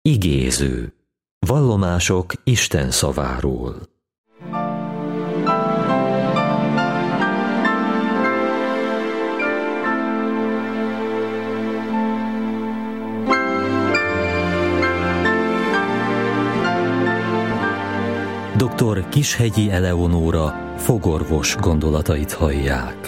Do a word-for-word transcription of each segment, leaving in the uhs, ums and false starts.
Igéző. Vallomások Isten szaváról. doktor Kishegyi Eleonóra fogorvos gondolatait hallják.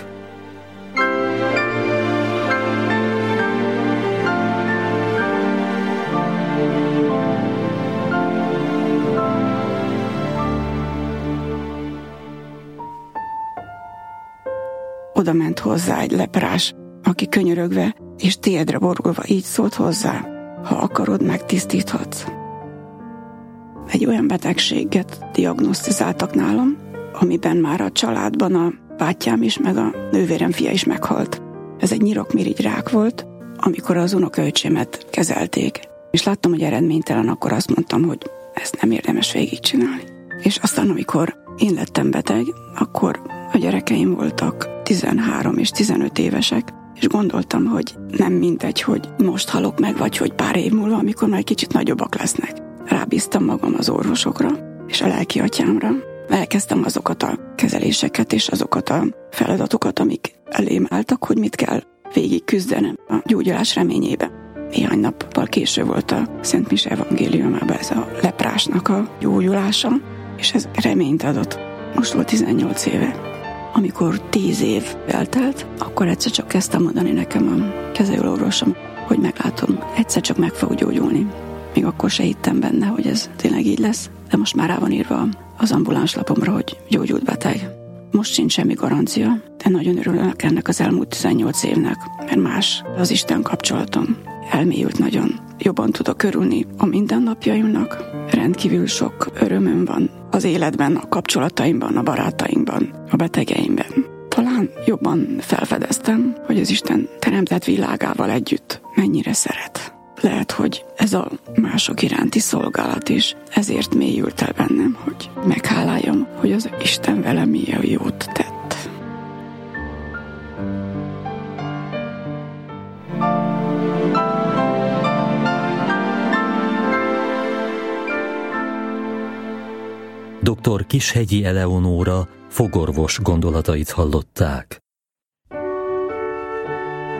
Oda ment hozzá egy leprás, aki könyörögve és térdre borulva így szólt hozzá: ha akarod, megtisztíthatsz. Egy olyan betegséget diagnosztizáltak nálam, amiben már a családban a bátyám is, meg a nővérem fia is meghalt. Ez egy nyirokmirigy rák volt. Amikor az unokaöcsémet kezelték, és láttam, hogy eredménytelen, akkor azt mondtam, hogy ezt nem érdemes végigcsinálni. És aztán, amikor én lettem beteg, akkor a gyerekeim voltak tizenhárom és tizenöt évesek, és gondoltam, hogy nem mindegy, hogy most halok meg, vagy hogy pár év múlva, amikor már egy kicsit nagyobbak lesznek. Rábíztam magam az orvosokra és a lelki atyámra. Elkezdtem azokat a kezeléseket és azokat a feladatokat, amik elém álltak, hogy mit kell végig küzdenem a gyógyulás reményébe. Néhány nappal később volt a Szent Mise evangéliumában ez a leprásnak a gyógyulása, és ez reményt adott. Most volt tizennyolc éve. Amikor tíz év eltelt, akkor egyszer csak kezdtem mondani nekem a kezelőorvosom, hogy meglátom, egyszer csak meg fog gyógyulni. Még akkor se hittem benne, hogy ez tényleg így lesz, de most már rá van írva az ambuláns lapomra, hogy gyógyult beteg. Most sincs semmi garancia, de nagyon örülök ennek az elmúlt tizennyolc évnek, mert más az Isten kapcsolatom. Elmélyült nagyon. Jobban tudok örülni a mindennapjaimnak. Rendkívül sok örömöm van az életben, a kapcsolataimban, a barátainkban, a betegeimben. Talán jobban felfedeztem, hogy az Isten teremtett világával együtt mennyire szeret. Lehet, hogy ez a mások iránti szolgálat is ezért mélyült el bennem, hogy megháláljam, hogy az Isten velem milyen jót tett. doktor Kishegyi Eleonóra fogorvos gondolatait hallották.